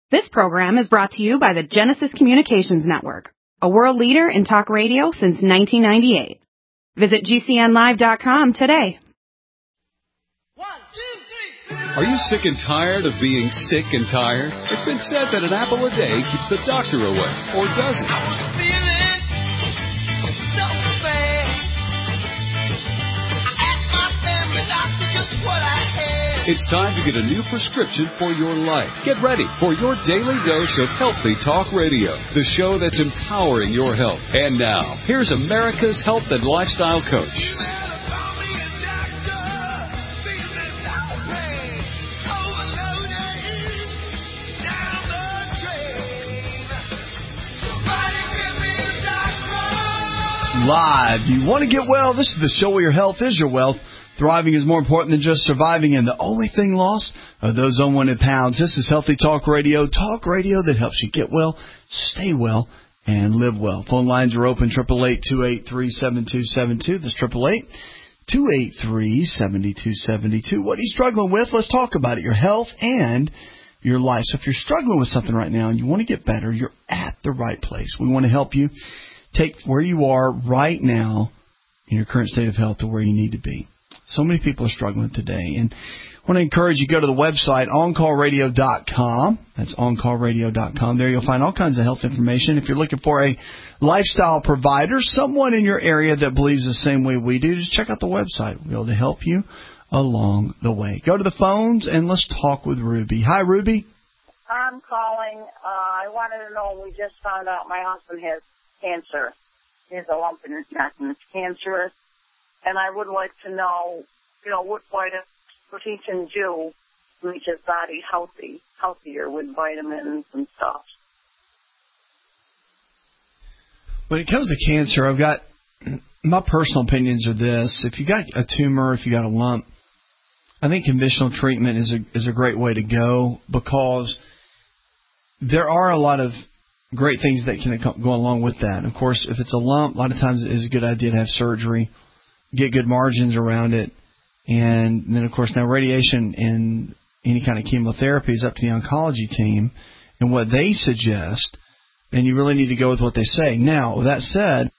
This program is brought to you by the Genesis Communications Network, a world leader in talk radio since 1998. Visit GCNlive.com today. 1, 2, 3. Are you sick and tired of being sick and tired? It's been said that an apple a day keeps the doctor away, or does it? I was feeling so bad. I asked my family doctor just what I had. It's time to get a new prescription for your life. Get ready for your daily dose of Healthy Talk Radio, the show that's empowering your health. And now, here's America's health and lifestyle coach. Live. You want to get well? This is the show where your health is your wealth. Thriving is more important than just surviving, and the only thing lost are those unwanted pounds. This is Healthy Talk Radio that helps you get well, stay well, and live well. Phone lines are open, 888-283-7272. That's 888-283-7272. What are you struggling with? Let's talk about it, your health and your life. So if you're struggling with something right now and you want to get better, you're at the right place. We want to help you take where you are right now in your current state of health to where you need to be. So many people are struggling today. And I want to encourage you to go to the website, OnCallRadio.com. That's OnCallRadio.com. There you'll find all kinds of health information. If you're looking for a lifestyle provider, someone in your area that believes the same way we do, just check out the website. We'll be able to help you along the way. Go to the phones and let's talk with Ruby. Hi, Ruby. I'm calling. I wanted to know, we just found out my husband has cancer. He has a lump in his neck and it's cancerous. And I would like to know, what he can do to make his body healthier with vitamins and stuff. When it comes to cancer, I've got my personal opinions are this. If you got a tumor, if you got a lump, I think conventional treatment is a great way to go because there are a lot of great things that can go along with that. Of course, if it's a lump, a lot of times it is a good idea to have surgery, get good margins around it, and then, of course, now radiation and any kind of chemotherapy is up to the oncology team and what they suggest, and you really need to go with what they say. Now, with that said,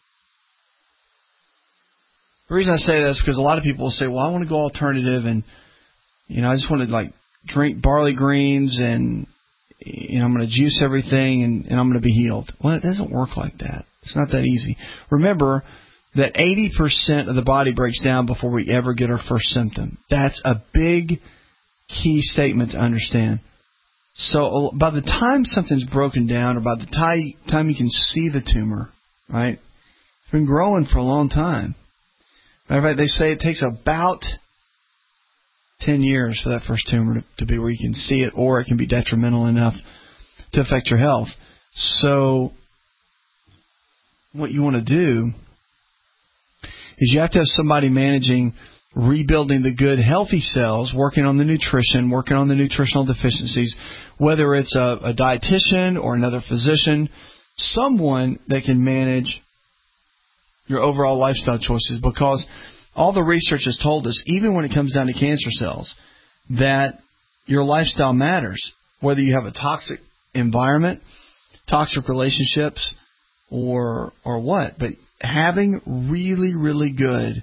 the reason I say that is because a lot of people will say, well, I want to go alternative, and, I just want to, drink barley greens, and, I'm going to juice everything, and I'm going to be healed. Well, it doesn't work like that. It's not that easy. Remember that 80% of the body breaks down before we ever get our first symptom. That's a big key statement to understand. So by the time something's broken down, or by the time you can see the tumor, right, it's been growing for a long time. Matter of fact, they say it takes about 10 years for that first tumor to be where you can see it, or it can be detrimental enough to affect your health. So what you want to do is you have to have somebody managing rebuilding the good, healthy cells, working on the nutrition, working on the nutritional deficiencies, whether it's a dietitian or another physician, someone that can manage your overall lifestyle choices, because all the research has told us, even when it comes down to cancer cells, that your lifestyle matters, whether you have a toxic environment, toxic relationships, or what. But having really, really good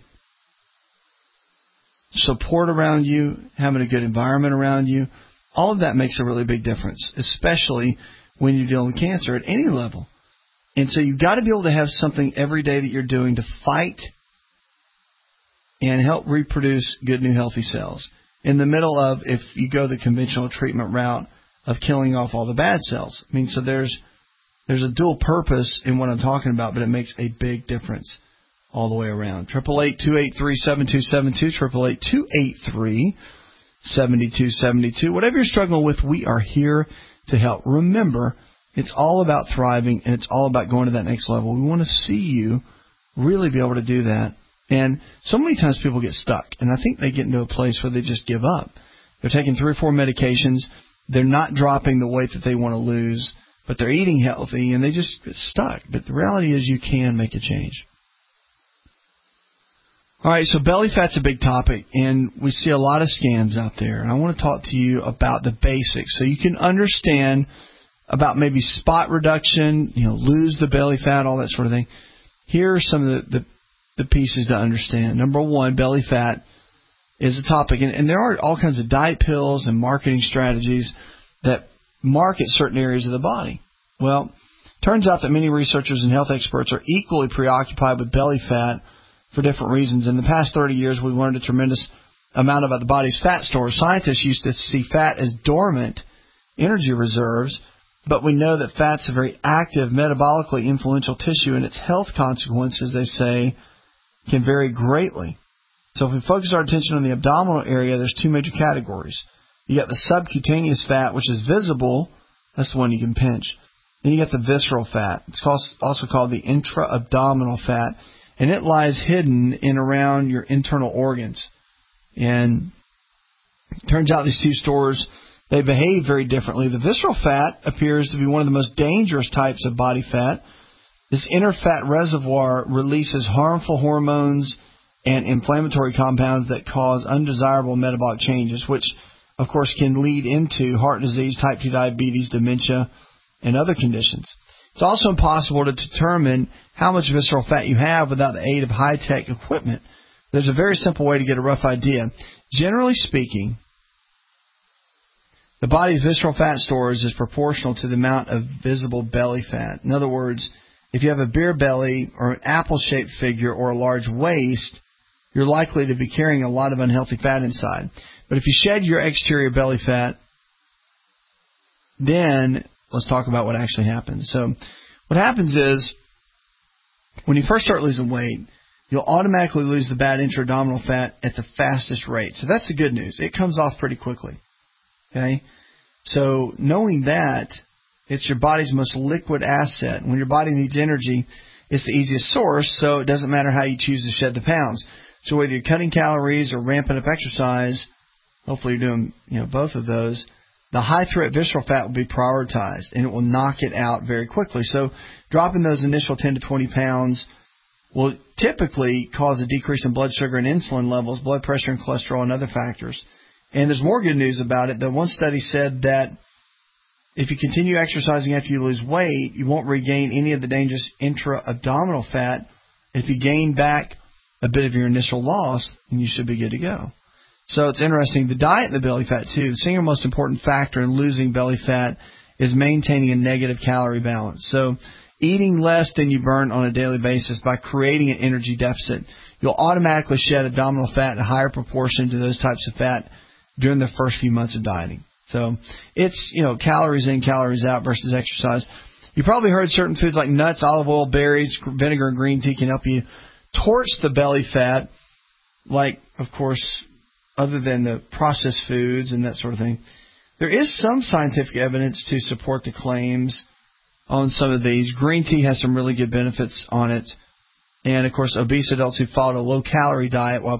support around you, having a good environment around you, all of that makes a really big difference, especially when you're dealing with cancer at any level. And so you've got to be able to have something every day that you're doing to fight and help reproduce good, new, healthy cells. In the middle of, if you go the conventional treatment route of killing off all the bad cells. So there's a dual purpose in what I'm talking about, but it makes a big difference all the way around. 888-283-7272, 888-283-7272. Whatever you're struggling with, we are here to help. Remember, it's all about thriving, and it's all about going to that next level. We want to see you really be able to do that. And so many times people get stuck, and I think they get into a place where they just give up. They're taking 3 or 4 medications. They're not dropping the weight that they want to lose, but they're eating healthy, and they just get stuck. But the reality is you can make a change. All right, so belly fat's a big topic, and we see a lot of scams out there. And I want to talk to you about the basics so you can understand about maybe spot reduction, lose the belly fat, all that sort of thing. Here are some of the pieces to understand. Number one, belly fat is a topic, and there are all kinds of diet pills and marketing strategies that market certain areas of the body. Well, turns out that many researchers and health experts are equally preoccupied with belly fat for different reasons. In the past 30 years, we've learned a tremendous amount about the body's fat stores. Scientists used to see fat as dormant energy reserves, but we know that fat's a very active, metabolically influential tissue, and its health consequences, they say, can vary greatly. So if we focus our attention on the abdominal area, there's two major categories. You got the subcutaneous fat, which is visible. That's the one you can pinch. Then you got the visceral fat. It's also called the intra-abdominal fat, and it lies hidden in around your internal organs. And it turns out these two stores, they behave very differently. The visceral fat appears to be one of the most dangerous types of body fat. This inner fat reservoir releases harmful hormones and inflammatory compounds that cause undesirable metabolic changes, which, of course, can lead into heart disease, type 2 diabetes, dementia, and other conditions. It's also impossible to determine how much visceral fat you have without the aid of high-tech equipment. There's a very simple way to get a rough idea. Generally speaking, the body's visceral fat stores is proportional to the amount of visible belly fat. In other words, if you have a beer belly or an apple-shaped figure or a large waist, you're likely to be carrying a lot of unhealthy fat inside. But if you shed your exterior belly fat, then let's talk about what actually happens. So what happens is, when you first start losing weight, you'll automatically lose the bad intra-abdominal fat at the fastest rate. So that's the good news. It comes off pretty quickly. Okay? So knowing that, it's your body's most liquid asset. When your body needs energy, it's the easiest source, so it doesn't matter how you choose to shed the pounds. So whether you're cutting calories or ramping up exercise, hopefully you're doing both of those, the high-threat visceral fat will be prioritized, and it will knock it out very quickly. So dropping those initial 10 to 20 pounds will typically cause a decrease in blood sugar and insulin levels, blood pressure and cholesterol, and other factors. And there's more good news about it. The one study said that if you continue exercising after you lose weight, you won't regain any of the dangerous intra-abdominal fat. If you gain back a bit of your initial loss, then you should be good to go. So it's interesting. The diet and the belly fat, too. The single most important factor in losing belly fat is maintaining a negative calorie balance. So eating less than you burn on a daily basis by creating an energy deficit, you'll automatically shed abdominal fat in a higher proportion to those types of fat during the first few months of dieting. So it's, calories in, calories out versus exercise. You probably heard certain foods like nuts, olive oil, berries, vinegar, and green tea can help you torch the belly fat, like, of course, other than the processed foods and that sort of thing. There is some scientific evidence to support the claims on some of these. Green tea has some really good benefits on it. And, of course, obese adults who followed a low-calorie diet while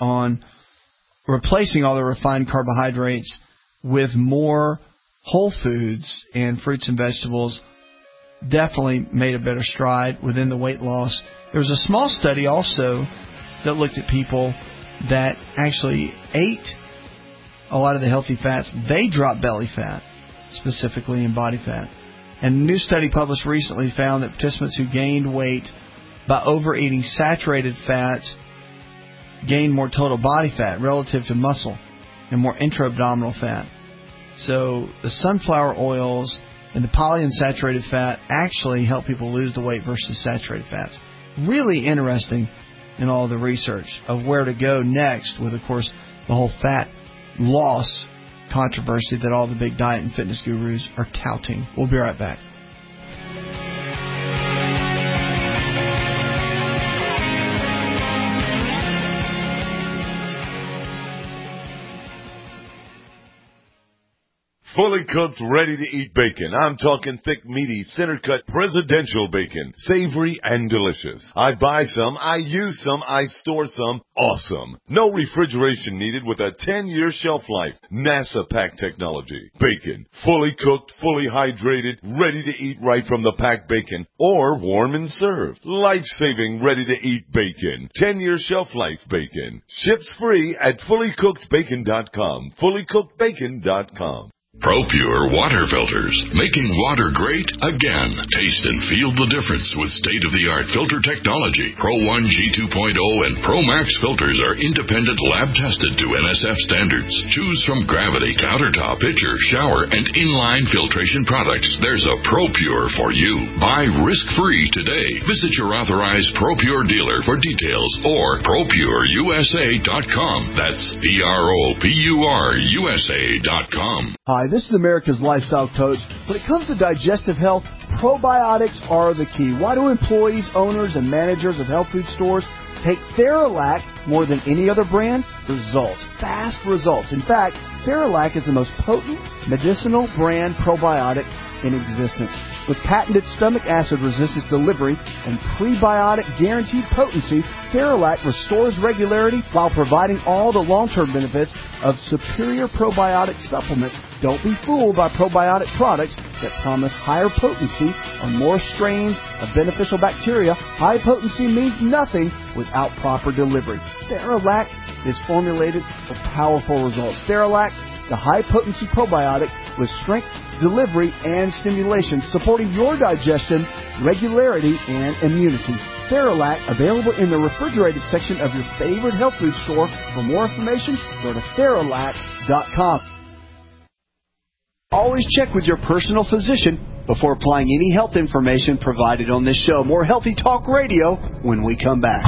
replacing all the refined carbohydrates with more whole foods and fruits and vegetables definitely made a better stride within the weight loss. There was a small study also that looked at people that actually ate a lot of the healthy fats. They dropped belly fat, specifically in body fat. And a new study published recently found that participants who gained weight by overeating saturated fats gained more total body fat relative to muscle and more intra-abdominal fat. So the sunflower oils and the polyunsaturated fat actually help people lose the weight versus saturated fats. Really interesting in all the research of where to go next with, of course, the whole fat loss controversy that all the big diet and fitness gurus are touting. We'll be right back. Fully cooked, ready-to-eat bacon. I'm talking thick, meaty, center-cut presidential bacon. Savory and delicious. I buy some, I use some, I store some. Awesome. No refrigeration needed with a 10-year shelf life. NASA pack technology. Bacon. Fully cooked, fully hydrated, ready to eat right from the packed bacon. Or warm and served. Life-saving, ready-to-eat bacon. 10-year shelf life bacon. Ships free at fullycookedbacon.com. Fullycookedbacon.com. ProPure water filters, making water great again. Taste and feel the difference with state-of-the-art filter technology. Pro 1 G2.0 and Pro Max filters are independent lab-tested to NSF standards. Choose from Gravity, Countertop, Pitcher, Shower, and Inline filtration products. There's a ProPure for you. Buy risk-free today. Visit your authorized ProPure dealer for details or ProPureUSA.com. That's ProPureUSA.com. Hi, this is America's Lifestyle Coach. When it comes to digestive health, probiotics are the key. Why do employees, owners, and managers of health food stores take Theralac more than any other brand? Results. Fast results. In fact, Theralac is the most potent medicinal brand probiotic in existence. With patented stomach acid resistance delivery and prebiotic guaranteed potency, Theralac restores regularity while providing all the long-term benefits of superior probiotic supplements. Don't be fooled by probiotic products that promise higher potency or more strains of beneficial bacteria. High potency means nothing without proper delivery. Theralac is formulated for powerful results. Theralac, the high-potency probiotic with strength, delivery, and stimulation, supporting your digestion, regularity, and immunity. Theralac, available in the refrigerated section of your favorite health food store. For more information, go to Theralac.com. Always check with your personal physician before applying any health information provided on this show. More Healthy Talk Radio when we come back.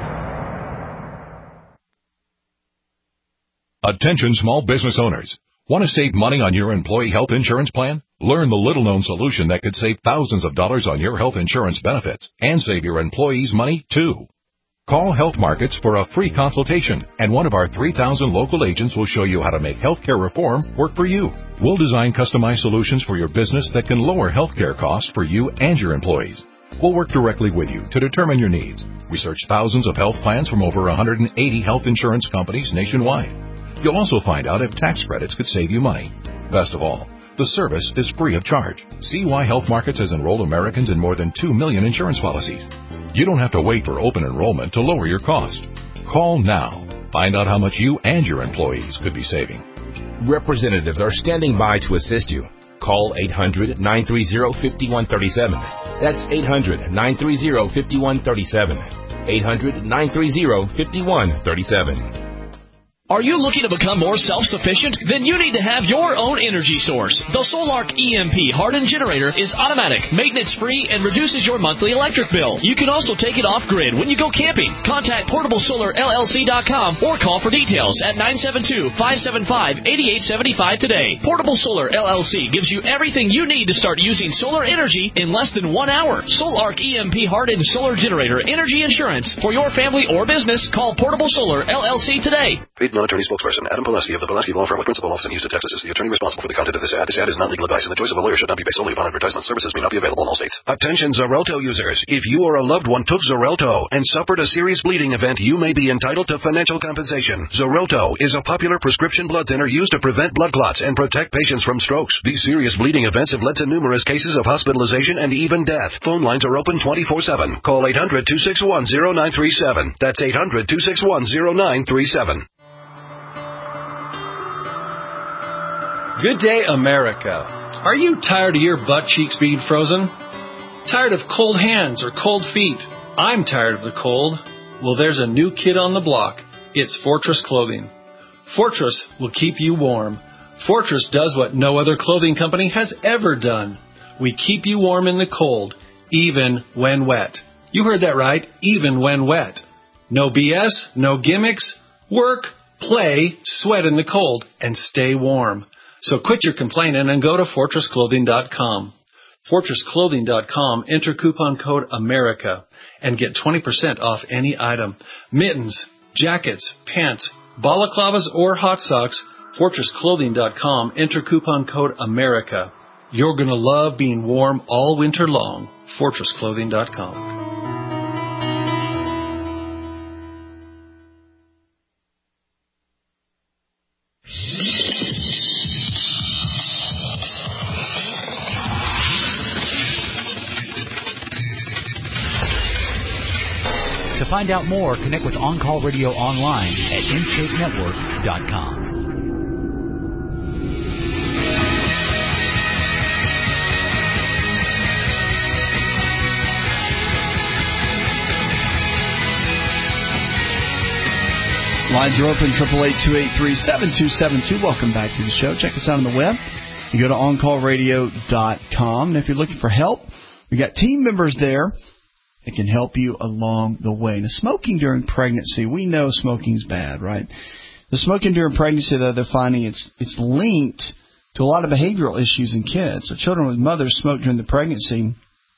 Attention small business owners. Want to save money on your employee health insurance plan? Learn the little-known solution that could save thousands of dollars on your health insurance benefits and save your employees money, too. Call Health Markets for a free consultation, and one of our 3,000 local agents will show you how to make healthcare reform work for you. We'll design customized solutions for your business that can lower healthcare costs for you and your employees. We'll work directly with you to determine your needs. Research thousands of health plans from over 180 health insurance companies nationwide. You'll also find out if tax credits could save you money. Best of all, the service is free of charge. See why Health Markets has enrolled Americans in more than 2 million insurance policies. You don't have to wait for open enrollment to lower your cost. Call now. Find out how much you and your employees could be saving. Representatives are standing by to assist you. Call 800-930-5137. That's 800-930-5137. 800-930-5137. Are you looking to become more self-sufficient? Then you need to have your own energy source. The Solark EMP hardened generator is automatic, maintenance-free, and reduces your monthly electric bill. You can also take it off-grid when you go camping. Contact PortableSolarLLC.com or call for details at 972-575-8875 today. Portable Solar LLC gives you everything you need to start using solar energy in less than 1 hour. Solark EMP hardened solar generator energy insurance for your family or business. Call Portable Solar LLC today. Attorney spokesperson Adam Pileski of the Pileski Law Firm with principal office in Houston, Texas is the attorney responsible for the content of this ad. This ad is not legal advice, and the choice of a lawyer should not be based solely upon advertisement. Services may not be available in all states. Attention Xarelto users. If you or a loved one took Xarelto and suffered a serious bleeding event, you may be entitled to financial compensation. Xarelto is a popular prescription blood thinner used to prevent blood clots and protect patients from strokes. These serious bleeding events have led to numerous cases of hospitalization and even death. Phone lines are open 24/7. Call 800-261-0937. That's 800-261-0937. Good day, America. Are you tired of your butt cheeks being frozen? Tired of cold hands or cold feet? I'm tired of the cold. Well, there's a new kid on the block. It's Fortress Clothing. Fortress will keep you warm. Fortress does what no other clothing company has ever done. We keep you warm in the cold, even when wet. You heard that right, even when wet. No BS, no gimmicks. Work, play, sweat in the cold, and stay warm. So quit your complaining and go to FortressClothing.com. FortressClothing.com, enter coupon code AMERICA and get 20% off any item. Mittens, jackets, pants, balaclavas, or hot socks, FortressClothing.com. Enter coupon code AMERICA. You're going to love being warm all winter long. FortressClothing.com. To find out more, connect with On Call Radio online at InShapeNetwork.com. Lines are open, 888-283-7272. Welcome back to the show. Check us out on the web. You go to OnCallRadio.com. And if you're looking for help, we got team members there that can help you along the way. Now, smoking during pregnancy, we know smoking's bad, right? The smoking during pregnancy, though, they're finding it's linked to a lot of behavioral issues in kids. So children with mothers smoke during the pregnancy,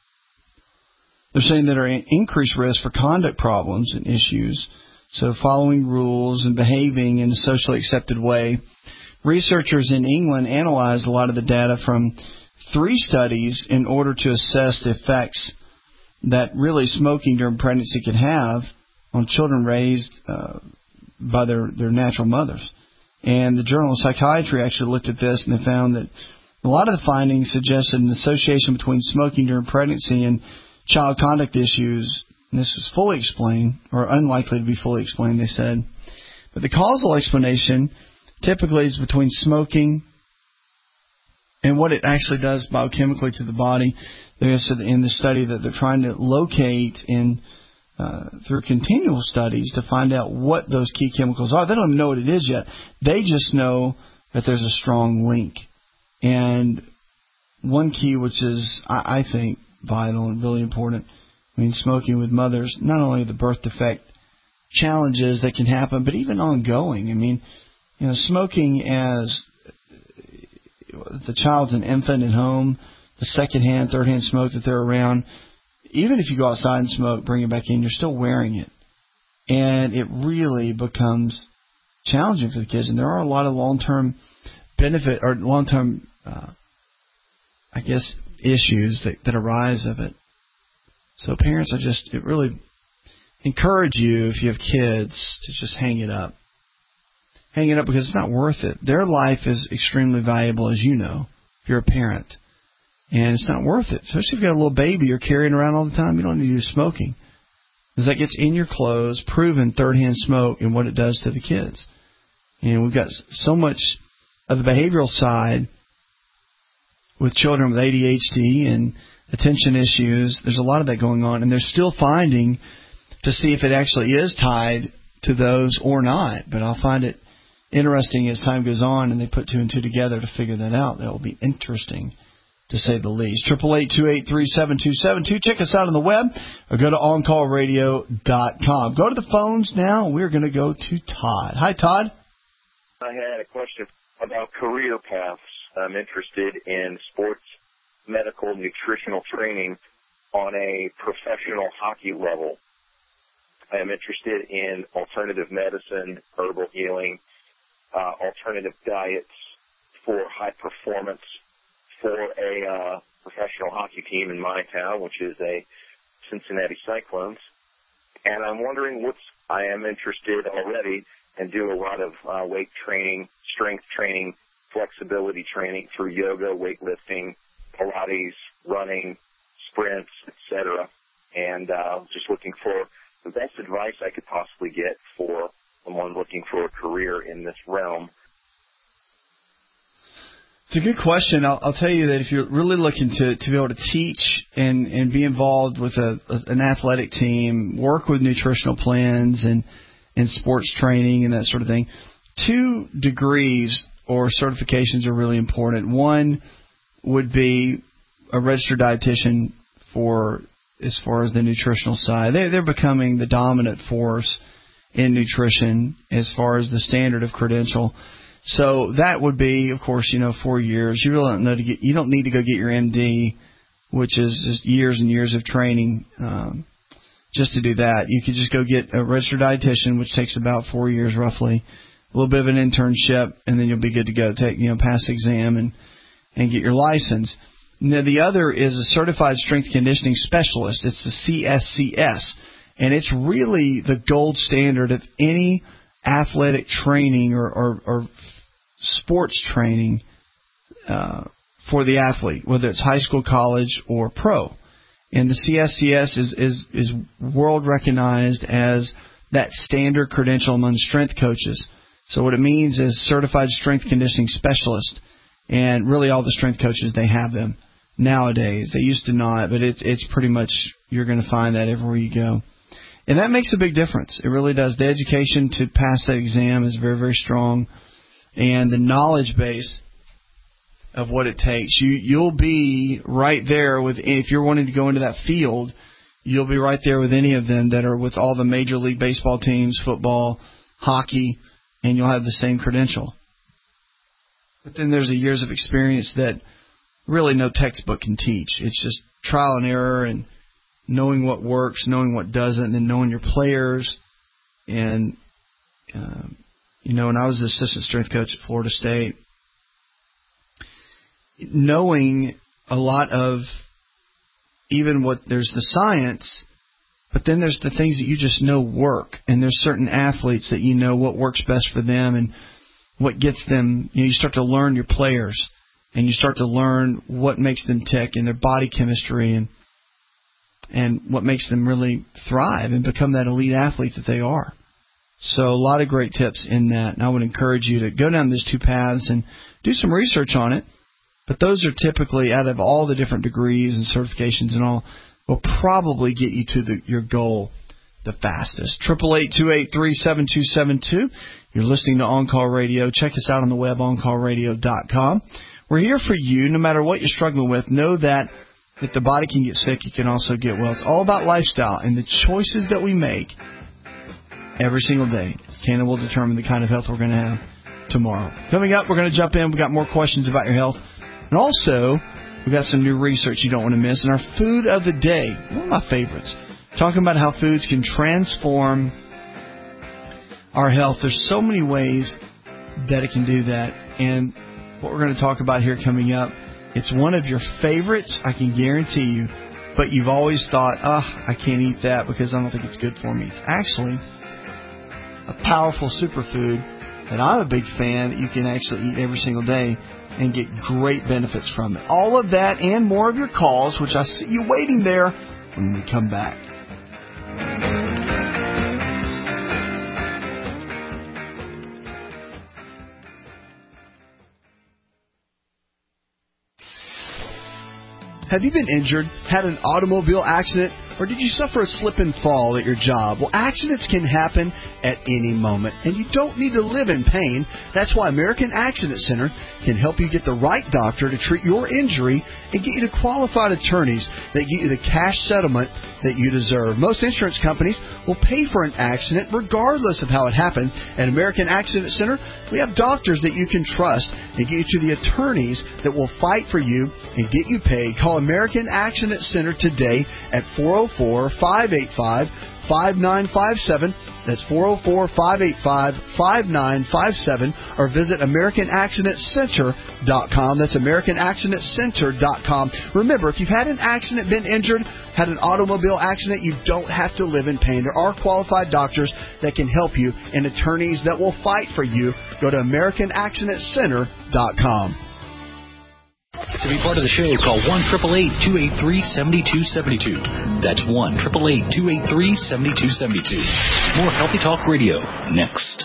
they're saying that are in increased risk for conduct problems and issues. So following rules and behaving in a socially accepted way. Researchers in England analyzed a lot of the data from 3 studies in order to assess the effects that really smoking during pregnancy can have on children raised by their natural mothers. And the Journal of Psychiatry actually looked at this, and they found that a lot of the findings suggested an association between smoking during pregnancy and child conduct issues. And this is fully explained, or unlikely to be fully explained, they said. But the causal explanation typically is between smoking and what it actually does biochemically to the body. They said in the study that they're trying to locate through continual studies to find out what those key chemicals are. They don't even know what it is yet. They just know that there's a strong link. And one key, which is, I think, vital and really important, I mean, smoking with mothers, not only the birth defect challenges that can happen, but even ongoing. I mean, smoking as the child's an infant at home, the secondhand, third-hand smoke that they're around, even if you go outside and smoke, bring it back in, you're still wearing it. And it really becomes challenging for the kids. And there are a lot of long-term benefit or long-term, issues that arise of it. So parents, it really encourage you, if you have kids, to just hang it up. Hang it up because it's not worth it. Their life is extremely valuable, as you know, if you're a parent. And it's not worth it. Especially if you've got a little baby you're carrying around all the time, you don't need to do smoking. Because that gets in your clothes, proven third-hand smoke and what it does to the kids. And we've got so much of the behavioral side with children with ADHD and attention issues. There's a lot of that going on, and they're still finding to see if it actually is tied to those or not. But I'll find it interesting as time goes on, and they put 2 and 2 together to figure that out. That will be interesting, to say the least. 888-283-7272. Check us out on the web or go to OnCallRadio.com. Go to the phones now. We're going to go to Todd. Hi, Todd. I had a question about career paths. I'm interested in sports medical nutritional training on a professional hockey level. I am interested in alternative medicine, herbal healing, alternative diets for high performance for a professional hockey team in my town, which is a Cincinnati Cyclones. And I'm wondering I am interested already and do a lot of weight training, strength training, flexibility training through yoga, weightlifting, Pilates, running, sprints, etc. And just looking for the best advice I could possibly get for someone looking for a career in this realm. It's a good question. I'll tell you that if you're really looking to be able to teach and be involved with an athletic team, work with nutritional plans and sports training and that sort of thing, 2 degrees or certifications are really important. One would be a registered dietitian as far as the nutritional side. They're becoming the dominant force in nutrition as far as the standard of credential. So that would be, of course, 4 years. You really you don't need to go get your MD, which is just years and years of training just to do that. You could just go get a registered dietitian, which takes about 4 years roughly. a little bit of an internship, and then you'll be good to go. Pass the exam and get your license. Now, the other is a Certified Strength Conditioning Specialist. It's the CSCS, and it's really the gold standard of any athletic training or sports training for the athlete, whether it's high school, college, or pro. And the CSCS is world recognized as that standard credential among strength coaches. So what it means is Certified Strength Conditioning Specialist. And really all the strength coaches, they have them nowadays. They used to not, but it's pretty much, you're going to find that everywhere you go. And that makes a big difference. It really does. The education to pass that exam is very, very strong. And the knowledge base of what it takes, you'll be right there with, if you're wanting to go into that field, you'll be right there with any of them that are with all the Major League Baseball teams, football, hockey, and you'll have the same credential. But then there's the years of experience that really no textbook can teach. It's just trial and error and knowing what works, knowing what doesn't, and then knowing your players. And, when I was the assistant strength coach at Florida State, knowing a lot of even what there's the science, but then there's the things that you just know work. And there's certain athletes that you know what works best for them and what gets them. You start to learn your players, and you start to learn what makes them tick and their body chemistry and what makes them really thrive and become that elite athlete that they are. So a lot of great tips in that. And I would encourage you to go down these two paths and do some research on it. But those are typically, out of all the different degrees and certifications and all, will probably get you to your goal the fastest. 888-283-7272. You're listening to On Call Radio. Check us out on the web, oncallradio.com. We're here for you, no matter what you're struggling with. Know that if the body can get sick, you can also get well. It's all about lifestyle and the choices that we make every single day will determine the kind of health we're going to have tomorrow. Coming up, we're going to jump in. We've got more questions about your health. And also, we've got some new research you don't want to miss. And our food of the day, one of my favorites, talking about how foods can transform our health. There's so many ways that it can do that. And what we're going to talk about here coming up, it's one of your favorites, I can guarantee you. But you've always thought, I can't eat that because I don't think it's good for me. It's actually a powerful superfood that I'm a big fan that you can actually eat every single day and get great benefits from it. All of that and more of your calls, which I see you waiting there, when we come back. Have you been injured, had an automobile accident, or did you suffer a slip and fall at your job? Well, accidents can happen at any moment, and you don't need to live in pain. That's why American Accident Center can help you get the right doctor to treat your injury and get you to qualified attorneys that get you the cash settlement that you deserve. Most insurance companies will pay for an accident regardless of how it happened. At American Accident Center, we have doctors that you can trust and get you to the attorneys that will fight for you and get you paid. Call American Accident Center today at 404-585-5957. That's 404-585-5957, or visit AmericanAccidentCenter.com. That's AmericanAccidentCenter.com. Remember, if you've had an accident, been injured, had an automobile accident, you don't have to live in pain. There are qualified doctors that can help you and attorneys that will fight for you. Go to AmericanAccidentCenter.com. To be part of the show, call 1-888-283-7272. That's 1-888-283-7272. More Healthy Talk Radio next.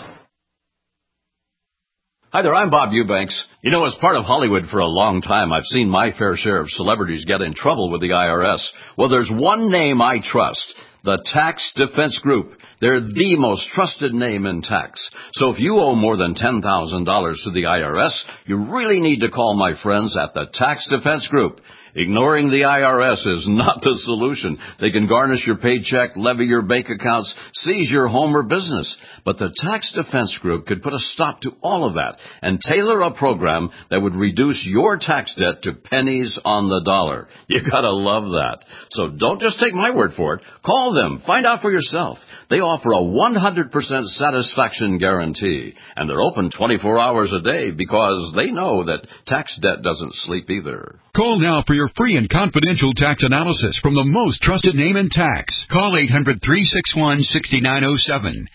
Hi there, I'm Bob Eubanks. You know, as part of Hollywood for a long time, I've seen my fair share of celebrities get in trouble with the IRS. Well, there's one name I trust, the Tax Defense Group. They're the most trusted name in tax. So if you owe more than $10,000 to the IRS, you really need to call my friends at the Tax Defense Group. Ignoring the IRS is not the solution. They can garnish your paycheck, levy your bank accounts, seize your home or business. But the Tax Defense Group could put a stop to all of that and tailor a program that would reduce your tax debt to pennies on the dollar. You gotta love that. So don't just take my word for it. Call them. Find out for yourself. They offer a 100% satisfaction guarantee, and they're open 24 hours a day because they know that tax debt doesn't sleep either. Call now for your free and confidential tax analysis from the most trusted name in tax. Call 800-361-6907.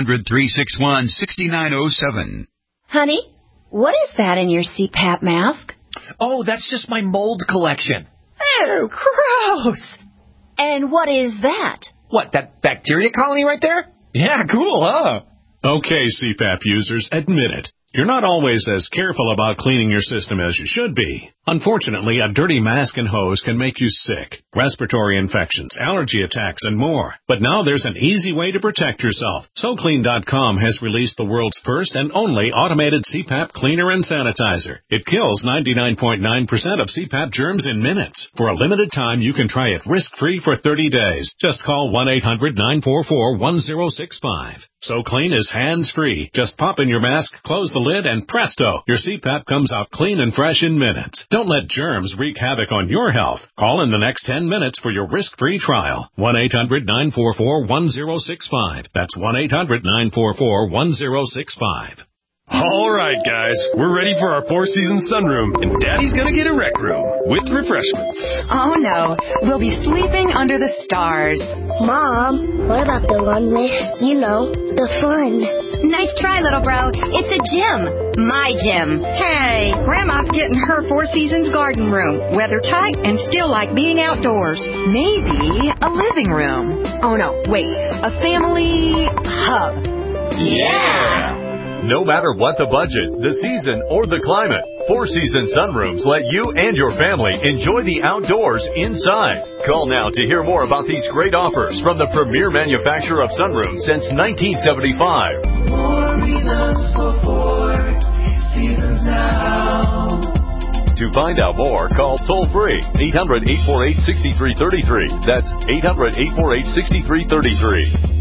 800-361-6907. Honey, what is that in your CPAP mask? Oh, that's just my mold collection. Oh, gross. And what is that? What, that bacteria colony right there? Yeah, cool, huh? Okay, CPAP users, admit it. You're not always as careful about cleaning your system as you should be. Unfortunately, a dirty mask and hose can make you sick, respiratory infections, allergy attacks, and more. But now there's an easy way to protect yourself. SoClean.com has released the world's first and only automated CPAP cleaner and sanitizer. It kills 99.9% of CPAP germs in minutes. For a limited time, you can try it risk-free for 30 days. Just call 1-800-944-1065. SoClean is hands-free. Just pop in your mask, close the lid, and presto, your CPAP comes out clean and fresh in minutes. Don't let germs wreak havoc on your health. Call in the next 10 minutes for your risk-free trial. 1-800-944-1065. That's 1-800-944-1065. All right, guys, we're ready for our four-season sunroom, and Daddy's gonna get a rec room with refreshments. Oh, no. We'll be sleeping under the stars. Mom, what about the one with, the fun? Nice try, little bro. It's a gym. My gym. Hey, Grandma's getting her Four Seasons garden room. Weather tight and still like being outdoors. Maybe a living room. Oh, no, wait. A family hub. Yeah! No matter what the budget, the season, or the climate, Four Seasons Sunrooms let you and your family enjoy the outdoors inside. Call now to hear more about these great offers from the premier manufacturer of sunrooms since 1975. More reasons for Four Seasons now. To find out more, call toll-free 800-848-6333. That's 800-848-6333.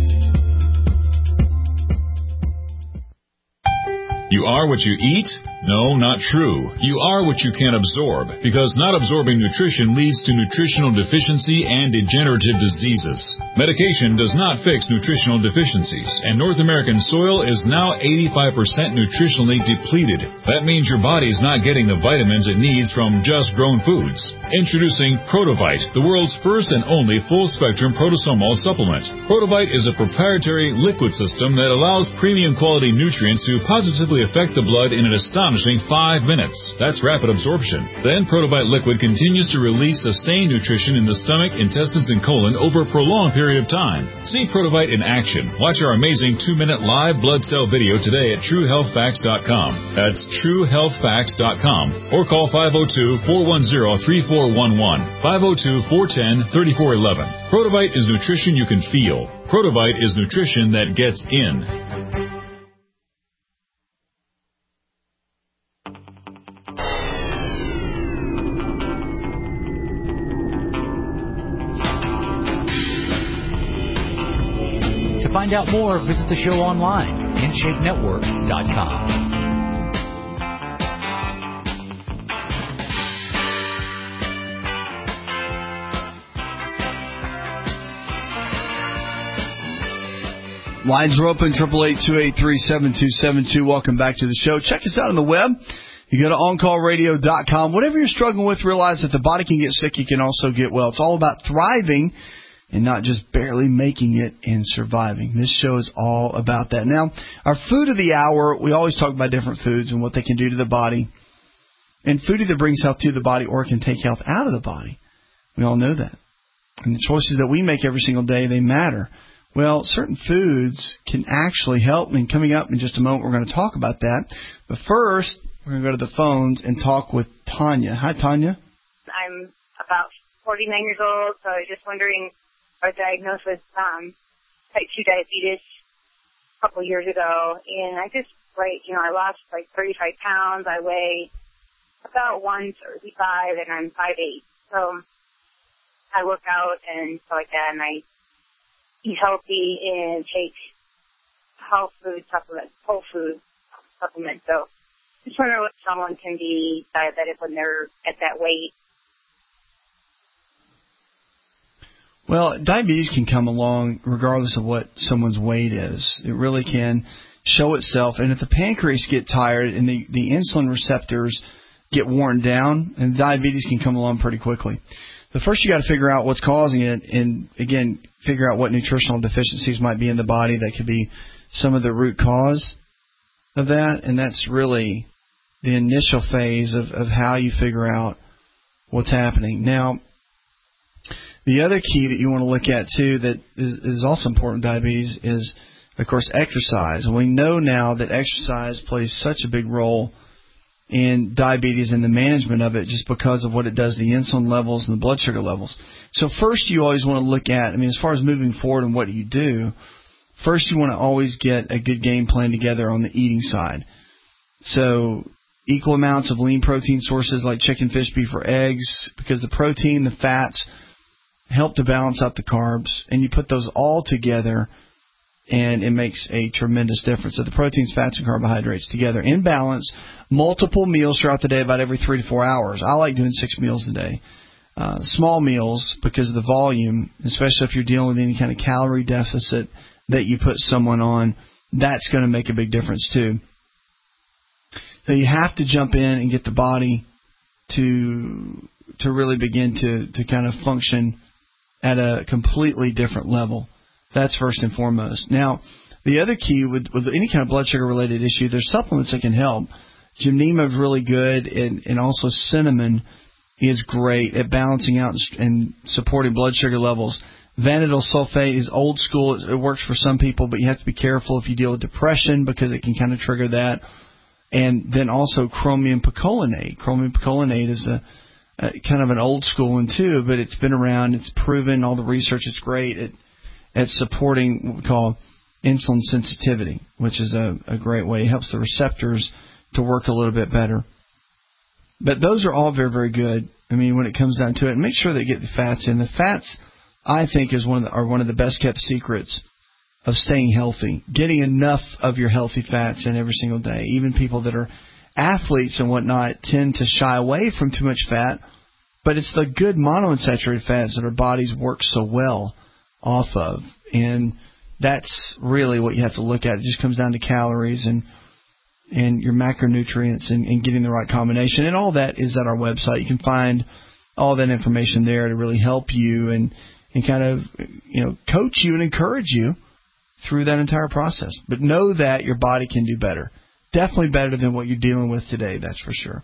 You are what you eat? No, not true. You are what you can absorb, because not absorbing nutrition leads to nutritional deficiency and degenerative diseases. Medication does not fix nutritional deficiencies, and North American soil is now 85% nutritionally depleted. That means your body is not getting the vitamins it needs from just grown foods. Introducing Protovite, the world's first and only full-spectrum protosomal supplement. Protovite is a proprietary liquid system that allows premium quality nutrients to positively affect the blood in an astonishing 5 minutes. That's rapid absorption. Then Protovite liquid continues to release sustained nutrition in the stomach, intestines, and colon over a prolonged period of time. See Protovite in action. Watch our amazing 2-minute live blood cell video today at TrueHealthFacts.com. That's TrueHealthFacts.com. Or call 502-410-3411. 502-410-3411. Protovite is nutrition you can feel. Protovite is nutrition that gets in. To find out more, visit the show online, InShapeNetwork.com. Lines are open, 888-283-7272. Welcome back to the show. Check us out on the web. You go to OnCallRadio.com. Whatever you're struggling with, realize that the body can get sick. You can also get well. It's all about thriving and not just barely making it and surviving. This show is all about that. Now, our food of the hour, we always talk about different foods and what they can do to the body. And food either brings health to the body or can take health out of the body. We all know that. And the choices that we make every single day, they matter. Well, certain foods can actually help. And coming up in just a moment, we're going to talk about that. But first, we're going to go to the phones and talk with Tanya. Hi, Tanya. I'm about 49 years old, so I was just wondering, I was diagnosed with type 2 diabetes a couple of years ago, and I just, I lost like 35 pounds. I weigh about 135, and I'm 5'8". So I work out and stuff like that, and I eat healthy and take whole food supplements. So just wondering if someone can be diabetic when they're at that weight. Well, diabetes can come along regardless of what someone's weight is. It really can show itself. And if the pancreas get tired and the insulin receptors get worn down, and diabetes can come along pretty quickly. The first you got to figure out what's causing it, and again, figure out what nutritional deficiencies might be in the body that could be some of the root cause of that. And that's really the initial phase of how you figure out what's happening. Now, the other key that you want to look at, too, that is also important in diabetes is, of course, exercise. We know now that exercise plays such a big role in diabetes and the management of it just because of what it does to the insulin levels and the blood sugar levels. So first you always want to look at, as far as moving forward and what you do, first you want to always get a good game plan together on the eating side. So equal amounts of lean protein sources like chicken, fish, beef, or eggs, because the protein, the fats, help to balance out the carbs, and you put those all together, and it makes a tremendous difference. So the proteins, fats, and carbohydrates together in balance, multiple meals throughout the day, about every 3 to 4 hours. I like doing 6 meals a day. Small meals because of the volume, especially if you're dealing with any kind of calorie deficit that you put someone on, that's going to make a big difference too. So you have to jump in and get the body to really begin to kind of function at a completely different level. That's first and foremost. Now, the other key with any kind of blood sugar related issue, there's supplements that can help. Gymnema is really good, and also cinnamon is great at balancing out and supporting blood sugar levels. Vanadyl sulfate is old school. It works for some people, but you have to be careful if you deal with depression because it can kind of trigger that. And then also chromium picolinate. Chromium picolinate is a kind of an old school one too, but it's been around. It's proven. All the research is great at supporting what we call insulin sensitivity, which is a great way. It helps the receptors to work a little bit better. But those are all very, very good. When it comes down to it, and make sure they get the fats in. The fats, I think, are one of the best kept secrets of staying healthy. Getting enough of your healthy fats in every single day. Even people that are athletes and whatnot tend to shy away from too much fat, but it's the good monounsaturated fats that our bodies work so well off of, and that's really what you have to look at. It just comes down to calories and your macronutrients and getting the right combination, and all that is at our website. You can find all that information there to really help you and kind of coach you and encourage you through that entire process. But know that your body can do better. Definitely better than what you're dealing with today, that's for sure.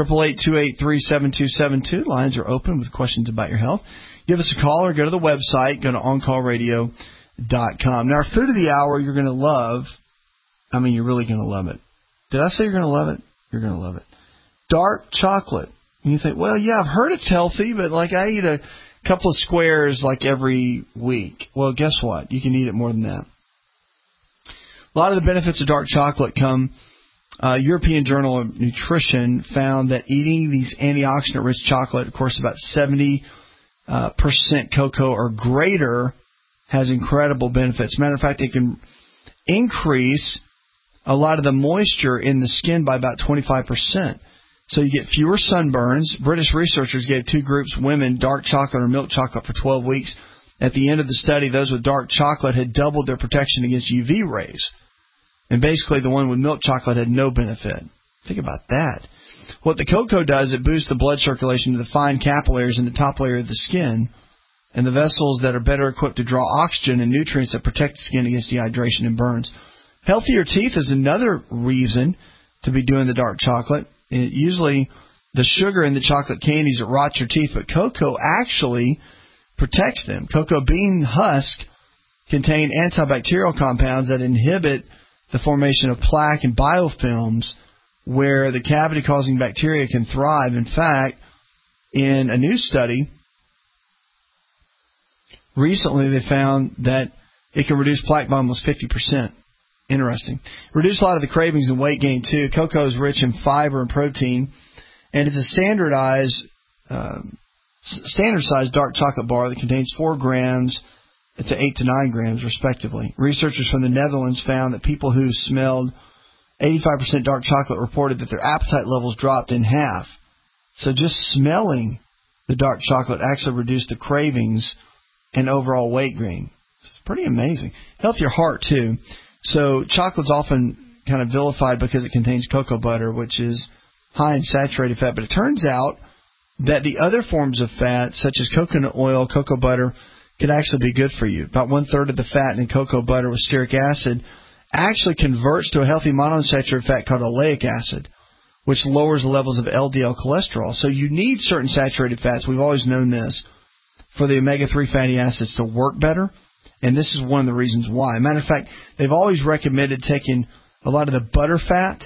888-283-7272. Lines are open with questions about your health. Give us a call or go to the website. Go to OnCallRadio.com. Now, our food of the hour you're going to love. You're really going to love it. Did I say you're going to love it? You're going to love it. Dark chocolate. And you think, well, yeah, I've heard it's healthy, but I eat a couple of squares every week. Well, guess what? You can eat it more than that. A lot of the benefits of dark chocolate come. European Journal of Nutrition found that eating these antioxidant-rich chocolate, of course, about 70% cocoa or greater, has incredible benefits. Matter of fact, it can increase a lot of the moisture in the skin by about 25%. So you get fewer sunburns. British researchers gave 2 groups, women, dark chocolate or milk chocolate for 12 weeks. At the end of the study, those with dark chocolate had doubled their protection against UV rays. And basically, the one with milk chocolate had no benefit. Think about that. What the cocoa does, it boosts the blood circulation to the fine capillaries in the top layer of the skin and the vessels that are better equipped to draw oxygen and nutrients that protect the skin against dehydration and burns. Healthier teeth is another reason to be doing the dark chocolate. Usually, the sugar in the chocolate candies that rot your teeth, but cocoa actually protects them. Cocoa bean husk contain antibacterial compounds that inhibit the formation of plaque and biofilms where the cavity-causing bacteria can thrive. In fact, in a new study, recently they found that it can reduce plaque by almost 50%. Interesting. Reduce a lot of the cravings and weight gain, too. Cocoa is rich in fiber and protein, and it's a standardized standard size dark chocolate bar that contains 4 grams to 8 to 9 grams, respectively. Researchers from the Netherlands found that people who smelled 85% dark chocolate reported that their appetite levels dropped in half. So just smelling the dark chocolate actually reduced the cravings and overall weight gain. It's pretty amazing. Helps your heart, too. So chocolate's often kind of vilified because it contains cocoa butter, which is high in saturated fat. But it turns out that the other forms of fat, such as coconut oil, cocoa butter, could actually be good for you. About 1/3 of the fat in cocoa butter with stearic acid actually converts to a healthy monounsaturated fat called oleic acid, which lowers the levels of LDL cholesterol. So you need certain saturated fats. We've always known this, for the omega-3 fatty acids to work better. And this is one of the reasons why. Matter of fact, they've always recommended taking a lot of the butter fat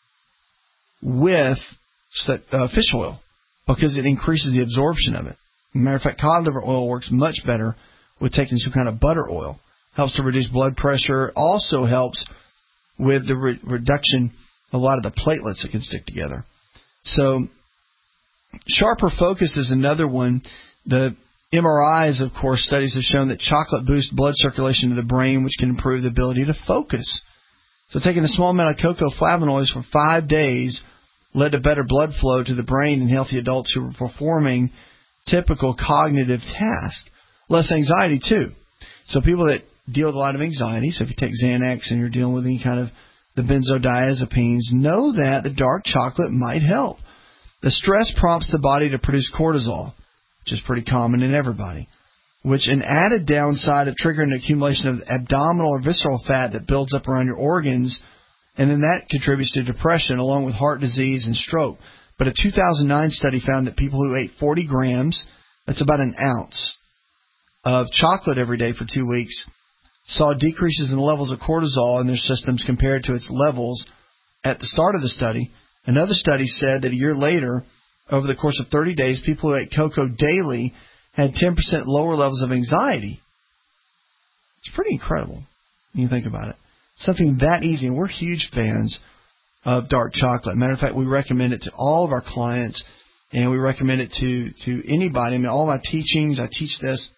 with fish oil because it increases the absorption of it. Matter of fact, cod liver oil works much better with taking some kind of butter oil. Helps to reduce blood pressure. Also helps with the reduction of a lot of the platelets that can stick together. So sharper focus is another one. The MRIs, of course, studies have shown that chocolate boosts blood circulation to the brain, which can improve the ability to focus. So taking a small amount of cocoa flavonoids for 5 days led to better blood flow to the brain in healthy adults who were performing typical cognitive tasks. Less anxiety, too. So people that deal with a lot of anxiety, so if you take Xanax and you're dealing with any kind of the benzodiazepines, know that the dark chocolate might help. The stress prompts the body to produce cortisol, which is pretty common in everybody, which an added downside of triggering the accumulation of abdominal or visceral fat that builds up around your organs, and then that contributes to depression along with heart disease and stroke. But a 2009 study found that people who ate 40 grams, that's about an ounce, of chocolate every day for 2 weeks, saw decreases in the levels of cortisol in their systems compared to its levels at the start of the study. Another study said that a year later, over the course of 30 days, people who ate cocoa daily had 10% lower levels of anxiety. It's pretty incredible when you think about it. Something that easy, and we're huge fans of dark chocolate. Matter of fact, we recommend it to all of our clients, and we recommend it to anybody. I mean, all my teachings, I teach this.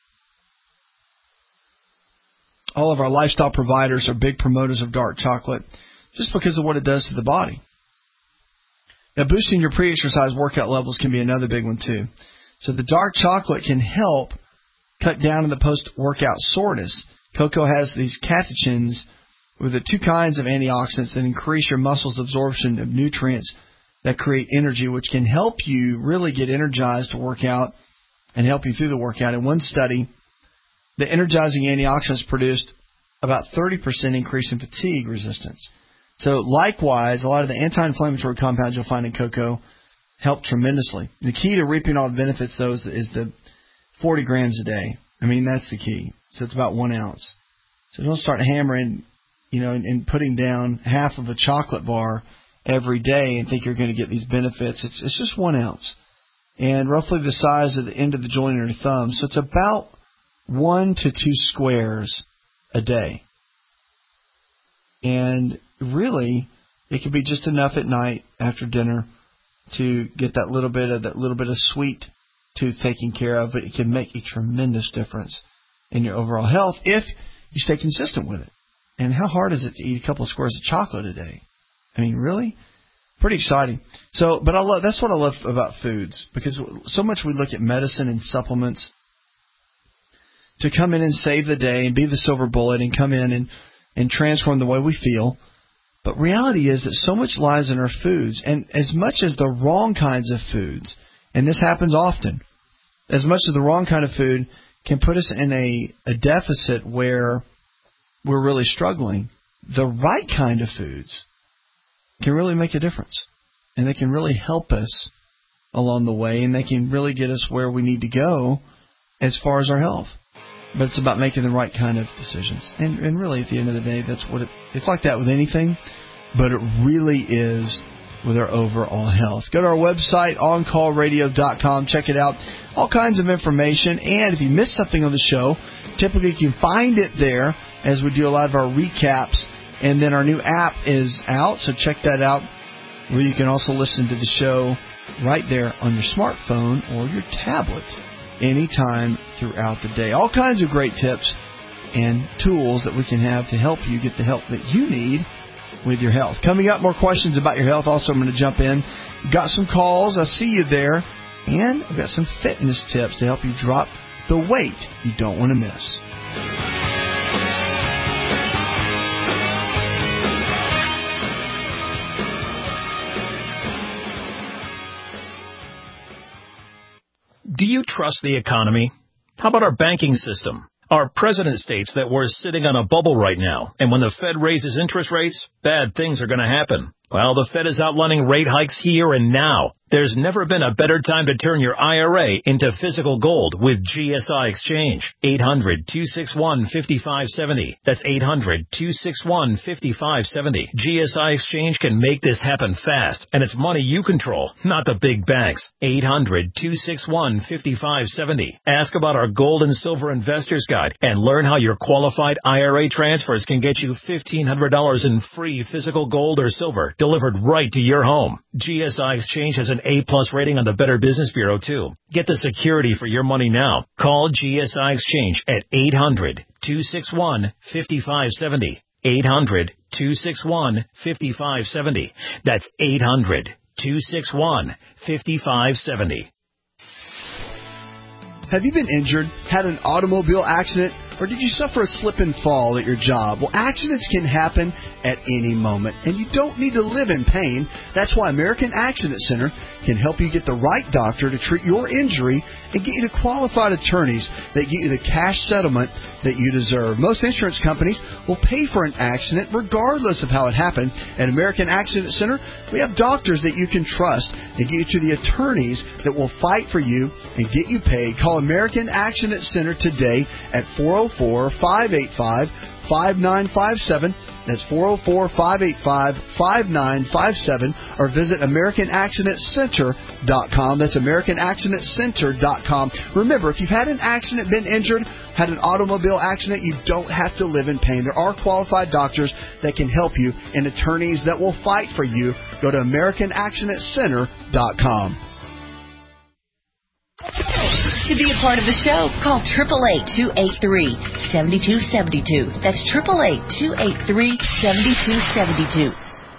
All of our lifestyle providers are big promoters of dark chocolate just because of what it does to the body. Now, boosting your pre-exercise workout levels can be another big one, too. So the dark chocolate can help cut down on the post-workout soreness. Cocoa has these catechins with the 2 kinds of antioxidants that increase your muscles' absorption of nutrients that create energy, which can help you really get energized to work out and help you through the workout. In one study, the energizing antioxidants produced about 30% increase in fatigue resistance. So likewise, a lot of the anti-inflammatory compounds you'll find in cocoa help tremendously. The key to reaping all the benefits, though, is the 40 grams a day. I mean, that's the key. So it's about 1 ounce. So don't start hammering, and putting down half of a chocolate bar every day and think you're going to get these benefits. It's just 1 ounce. And roughly the size of the end of the joint of your thumb. So it's about 1 to 2 squares a day. And really, it can be just enough at night after dinner to get that little bit of sweet tooth taken care of, but it can make a tremendous difference in your overall health if you stay consistent with it. And how hard is it to eat a couple of squares of chocolate a day? I mean, really? Pretty exciting. So, but that's what I love about foods, because so much we look at medicine and supplements to come in and save the day and be the silver bullet and come in and transform the way we feel. But reality is that so much lies in our foods, and as much as the wrong kinds of foods, and this happens often, as much as the wrong kind of food can put us in a deficit where we're really struggling, the right kind of foods can really make a difference. And they can really help us along the way, and they can really get us where we need to go as far as our health. But it's about making the right kind of decisions. And really, at the end of the day, that's what it's like that with anything, but it really is with our overall health. Go to our website, OnCallRadio.com. Check it out. All kinds of information. And if you missed something on the show, typically you can find it there as we do a lot of our recaps. And then our new app is out, so check that out, where you can also listen to the show right there on your smartphone or your tablet. anytime throughout the day. All kinds of great tips and tools that we can have to help you get the help that you need with your health. Coming up, more questions about your health. Also, I'm going to jump in. Got some calls. I see you there. And I've got some fitness tips to help you drop the weight you don't want to miss. Do you trust the economy? How about our banking system? Our president states that we're sitting on a bubble right now, and when the Fed raises interest rates, bad things are going to happen. Well, the Fed is outlining rate hikes here and now. There's never been a better time to turn your IRA into physical gold with GSI Exchange. 800-261-5570. That's 800-261-5570. GSI Exchange can make this happen fast, and it's money you control, not the big banks. 800-261-5570. Ask about our Gold and Silver Investors Guide and learn how your qualified IRA transfers can get you $1,500 in free physical gold or silver delivered right to your home. GSI Exchange has an A-plus rating on the Better Business Bureau, too. Get the security for your money now. Call GSI Exchange at 800-261-5570. 800-261-5570. That's 800-261-5570. Have you been injured, had an automobile accident, or did you suffer a slip and fall at your job? Well, accidents can happen at any moment, and you don't need to live in pain. That's why American Accident Center can help you get the right doctor to treat your injury and get you to qualified attorneys that get you the cash settlement that you deserve. Most insurance companies will pay for an accident regardless of how it happened. At American Accident Center, we have doctors that you can trust and get you to the attorneys that will fight for you and get you paid. Call American Accident Center today at 404-585-5957. That's 404-585-5957, or visit AmericanAccidentCenter.com. That's AmericanAccidentCenter.com. Remember, if you've had an accident, been injured, had an automobile accident, you don't have to live in pain. There are qualified doctors that can help you and attorneys that will fight for you. Go to AmericanAccidentCenter.com. To be a part of the show, call 888-283-7272. That's 888-283-7272.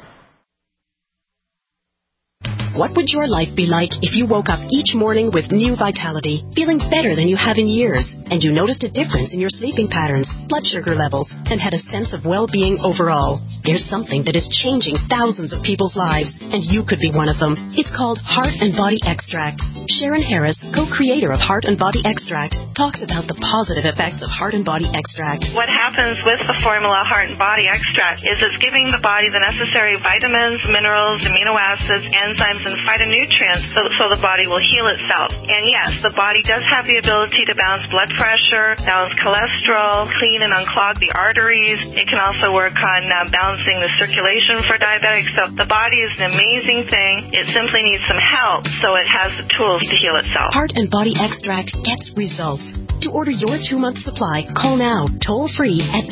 What would your life be like if you woke up each morning with new vitality, feeling better than you have in years, and you noticed a difference in your sleeping patterns, blood sugar levels, and had a sense of well-being overall? There's something that is changing thousands of people's lives, and you could be one of them. It's called Heart and Body Extract. Sharon Harris, co-creator of Heart and Body Extract, talks about the positive effects of Heart and Body Extract. What happens with the formula Heart and Body Extract is it's giving the body the necessary vitamins, minerals, amino acids, enzymes, and phytonutrients so the body will heal itself. And yes, the body does have the ability to balance blood pressure, balance cholesterol, clean and unclog the arteries. It can also work on balancing the circulation for diabetics. So the body is an amazing thing. It simply needs some help so it has the tools to heal itself. Heart and Body Extract gets results. To order your 2-month supply, call now, toll free at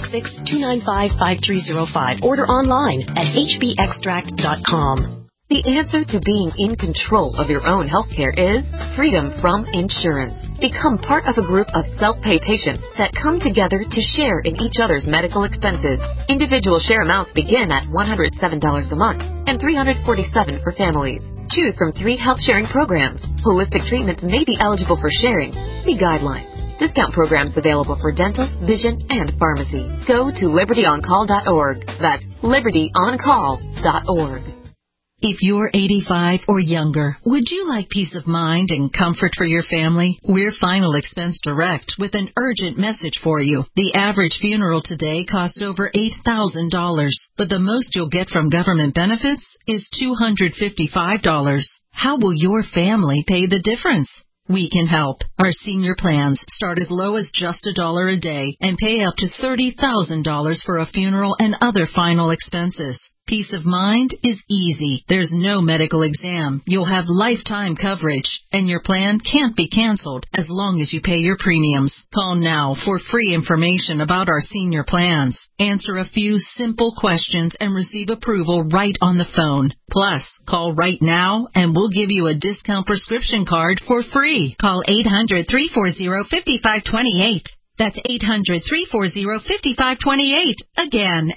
866-295-5305. Order online at hbextract.com. The answer to being in control of your own healthcare is freedom from insurance. Become part of a group of self-pay patients that come together to share in each other's medical expenses. Individual share amounts begin at $107 a month and $347 for families. Choose from 3 health-sharing programs. Holistic treatments may be eligible for sharing. See guidelines. Discount programs available for dental, vision, and pharmacy. Go to libertyoncall.org. That's libertyoncall.org. If you're 85 or younger, would you like peace of mind and comfort for your family? We're Final Expense Direct with an urgent message for you. The average funeral today costs over $8,000, but the most you'll get from government benefits is $255. How will your family pay the difference? We can help. Our senior plans start as low as just $1 a day and pay up to $30,000 for a funeral and other final expenses. Peace of mind is easy. There's no medical exam. You'll have lifetime coverage, and your plan can't be canceled as long as you pay your premiums. Call now for free information about our senior plans. Answer a few simple questions and receive approval right on the phone. Plus, call right now and we'll give you a discount prescription card for free. Call 800-340-5528. That's 800-340-5528. Again,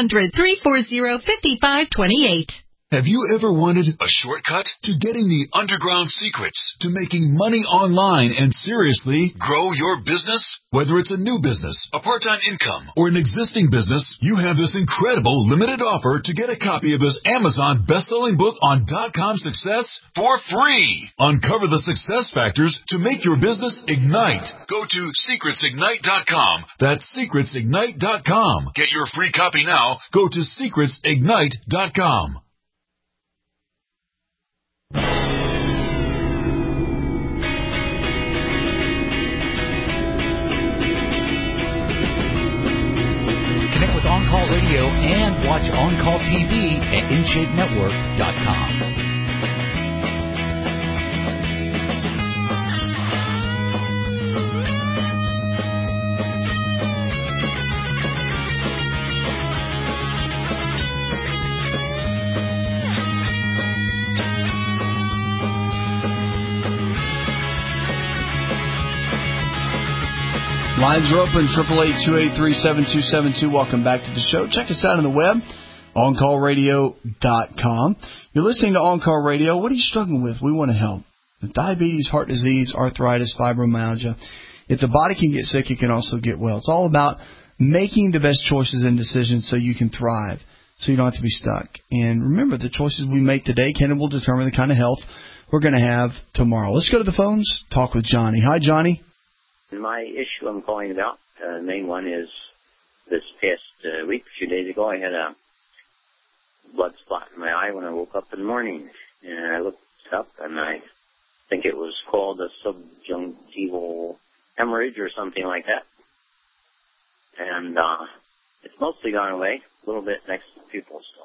800-340-5528. Have you ever wanted a shortcut to getting the underground secrets to making money online and seriously grow your business? Whether it's a new business, a part-time income, or an existing business, you have this incredible limited offer to get a copy of this Amazon best-selling book on .com success for free. Uncover the success factors to make your business ignite. Go to secretsignite.com. That's secretsignite.com. Get your free copy now. Go to secretsignite.com. Connect with On Call Radio and watch On Call TV at InShapeNetwork.com. Lines are open, 888-283-7272. Welcome back to the show. Check us out on the web, OnCallRadio.com. You're listening to On Call Radio. What are you struggling with? We want to help. With diabetes, heart disease, arthritis, fibromyalgia. If the body can get sick, it can also get well. It's all about making the best choices and decisions so you can thrive, so you don't have to be stuck. And remember, the choices we make today can and will determine the kind of health we're going to have tomorrow. Let's go to the phones, talk with Johnny. Hi, Johnny. My issue I'm calling about, the main one is this past week, a few days ago, I had a blood spot in my eye when I woke up in the morning. And I looked up, and I think it was called a subjunctival hemorrhage or something like that. And it's mostly gone away, a little bit next to the pupil still.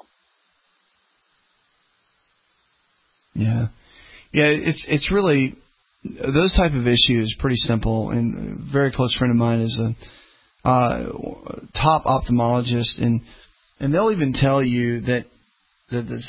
Yeah, it's really... Those type of issues pretty simple, and a very close friend of mine is a top ophthalmologist, and they'll even tell you that the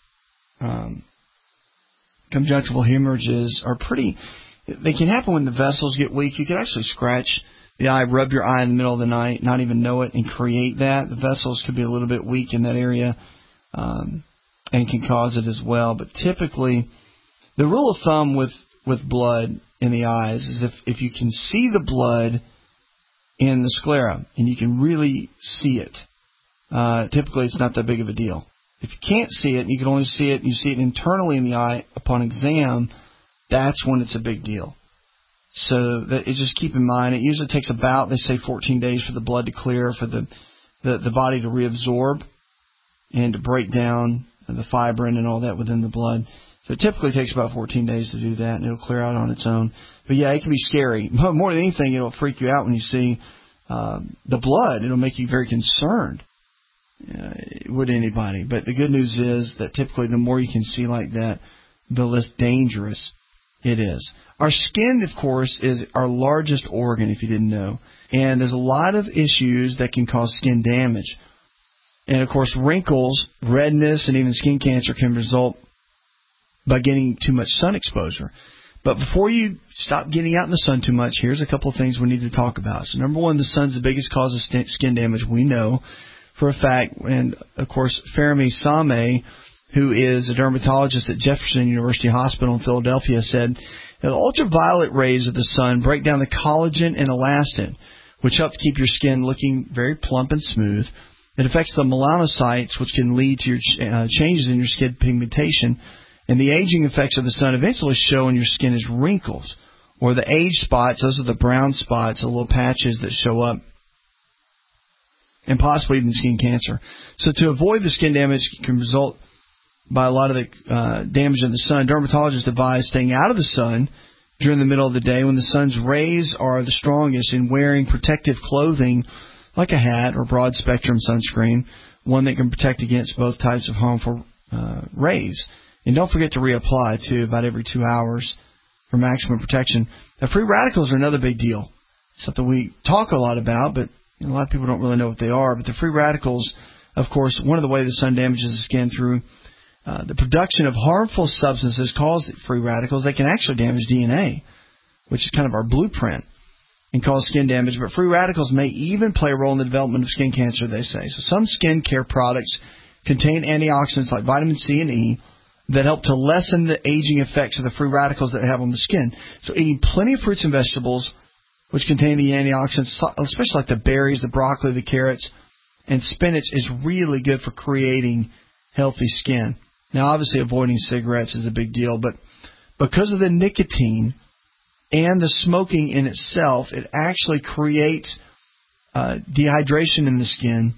subconjunctival hemorrhages are they can happen when the vessels get weak. You can actually scratch the eye, rub your eye in the middle of the night, not even know it, and create that. The vessels could be a little bit weak in that area and can cause it as well. But typically, the rule of thumb with blood in the eyes is if you can see the blood in the sclera and you can really see it, typically it's not that big of a deal. If you can't see it and you can only see it, you see it internally in the eye upon exam, that's when it's a big deal. So just keep in mind, it usually takes about, they say 14 days for the blood to clear, for the body to reabsorb and to break down the fibrin and all that within the blood. So it typically takes about 14 days to do that, and it'll clear out on its own. But, yeah, it can be scary. More than anything, it'll freak you out when you see the blood. It'll make you very concerned, would anybody. But the good news is that typically the more you can see like that, the less dangerous it is. Our skin, of course, is our largest organ, if you didn't know. And there's a lot of issues that can cause skin damage. And, of course, wrinkles, redness, and even skin cancer can result by getting too much sun exposure. But before you stop getting out in the sun too much, here's a couple of things we need to talk about. So number one, the sun's the biggest cause of skin damage. We know for a fact. And, of course, Fermi Same, who is a dermatologist at Jefferson University Hospital in Philadelphia, said that ultraviolet rays of the sun break down the collagen and elastin, which help to keep your skin looking very plump and smooth. It affects the melanocytes, which can lead to your changes in your skin pigmentation. And the aging effects of the sun eventually show in your skin as wrinkles, or the age spots. Those are the brown spots, the little patches that show up, and possibly even skin cancer. So to avoid the skin damage can result by a lot of the damage of the sun, dermatologists advise staying out of the sun during the middle of the day when the sun's rays are the strongest, and wearing protective clothing like a hat or broad spectrum sunscreen one that can protect against both types of harmful rays. And don't forget to reapply, too, about every 2 hours for maximum protection. Now, free radicals are another big deal, something we talk a lot about, but a lot of people don't really know what they are. But the free radicals, of course, one of the ways the sun damages the skin through the production of harmful substances called free radicals. They can actually damage DNA, which is kind of our blueprint, and cause skin damage. But free radicals may even play a role in the development of skin cancer, they say. So some skin care products contain antioxidants like vitamin C and E that help to lessen the aging effects of the free radicals that they have on the skin. So eating plenty of fruits and vegetables, which contain the antioxidants, especially like the berries, the broccoli, the carrots, and spinach, is really good for creating healthy skin. Now, obviously, avoiding cigarettes is a big deal, but because of the nicotine and the smoking in itself, it actually creates dehydration in the skin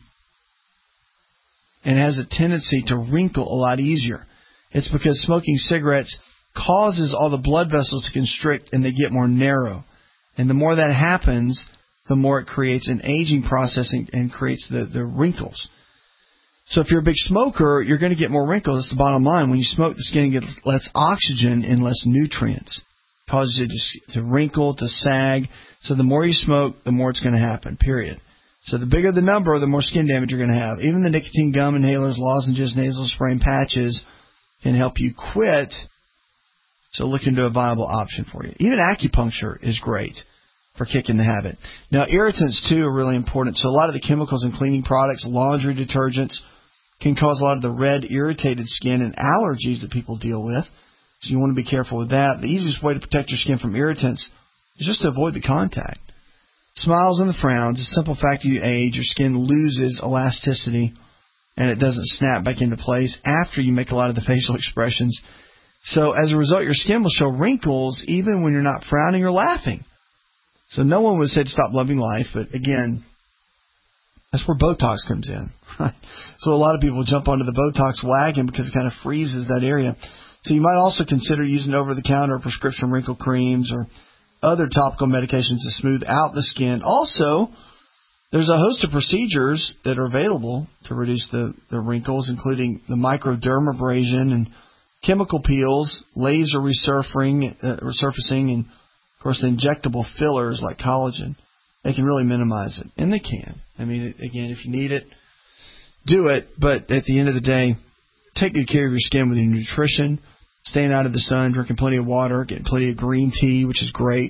and has a tendency to wrinkle a lot easier. It's because smoking cigarettes causes all the blood vessels to constrict and they get more narrow. And the more that happens, the more it creates an aging process and creates the wrinkles. So if you're a big smoker, you're going to get more wrinkles. That's the bottom line. When you smoke, the skin gets less oxygen and less nutrients. It causes it to wrinkle, to sag. So the more you smoke, the more it's going to happen, period. So the bigger the number, the more skin damage you're going to have. Even the nicotine gum inhalers, lozenges, nasal spray, and patches can help you quit. So look into a viable option for you. Even acupuncture is great for kicking the habit. Now, irritants, too, are really important. So a lot of the chemicals in cleaning products, laundry detergents, can cause a lot of the red, irritated skin and allergies that people deal with. So you want to be careful with that. The easiest way to protect your skin from irritants is just to avoid the contact. Smiles and the frowns, the simple fact that you age, your skin loses elasticity and it doesn't snap back into place after you make a lot of the facial expressions. So as a result, your skin will show wrinkles even when you're not frowning or laughing. So no one would say to stop loving life, but again, that's where Botox comes in. So a lot of people jump onto the Botox wagon because it kind of freezes that area. So you might also consider using over-the-counter prescription wrinkle creams or other topical medications to smooth out the skin. Also, there's a host of procedures that are available to reduce the wrinkles, including the microdermabrasion and chemical peels, laser resurfacing, and, of course, the injectable fillers like collagen. They can really minimize it, and they can. I mean, again, if you need it, do it. But at the end of the day, take good care of your skin with your nutrition, staying out of the sun, drinking plenty of water, getting plenty of green tea, which is great,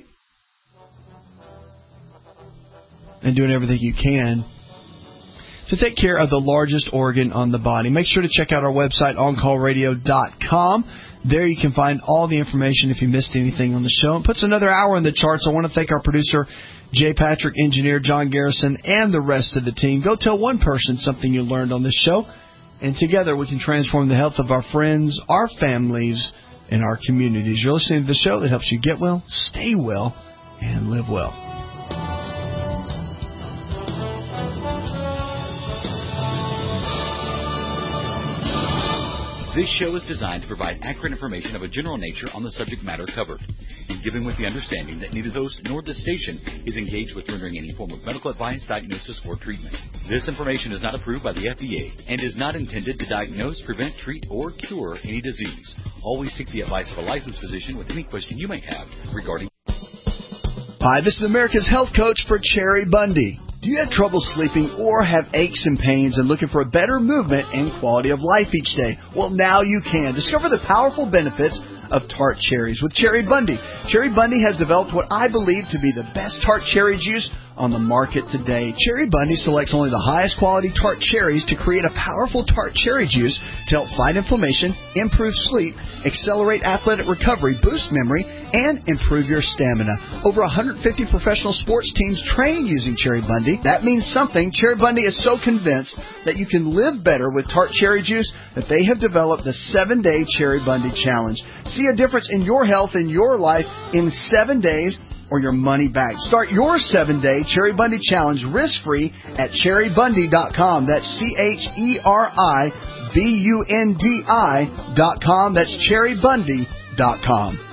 and doing everything you can to take care of the largest organ on the body. Make sure to check out our website, OnCallRadio.com. There you can find all the information if you missed anything on the show. It puts another hour in the charts. I want to thank our producer, Jay Patrick, engineer John Garrison, and the rest of the team. Go tell one person something you learned on this show, and together we can transform the health of our friends, our families, and our communities. You're listening to the show that helps you get well, stay well, and live well. This show is designed to provide accurate information of a general nature on the subject matter covered, and given with the understanding that neither the host nor the station is engaged with rendering any form of medical advice, diagnosis, or treatment. This information is not approved by the FDA and is not intended to diagnose, prevent, treat, or cure any disease. Always seek the advice of a licensed physician with any question you may have regarding... Hi, this is America's Health Coach for Cherry Bundy. Do you have trouble sleeping or have aches and pains and looking for a better movement and quality of life each day? Well, now you can. Discover the powerful benefits of tart cherries with Cherry Bundy. Cherry Bundy has developed what I believe to be the best tart cherry juice on the market today. Cherry Bundy selects only the highest quality tart cherries to create a powerful tart cherry juice to help fight inflammation, improve sleep, accelerate athletic recovery, boost memory, and improve your stamina. Over 150 professional sports teams train using Cherry Bundy. That means something. Cherry Bundy is so convinced that you can live better with tart cherry juice that they have developed the 7-Day Cherry Bundy Challenge. See a difference in your health and your life in 7 days or your money back. Start your 7-Day Cherry Bundy Challenge risk-free at cherrybundy.com. That's CherryBundi.com. That's cherrybundy.com.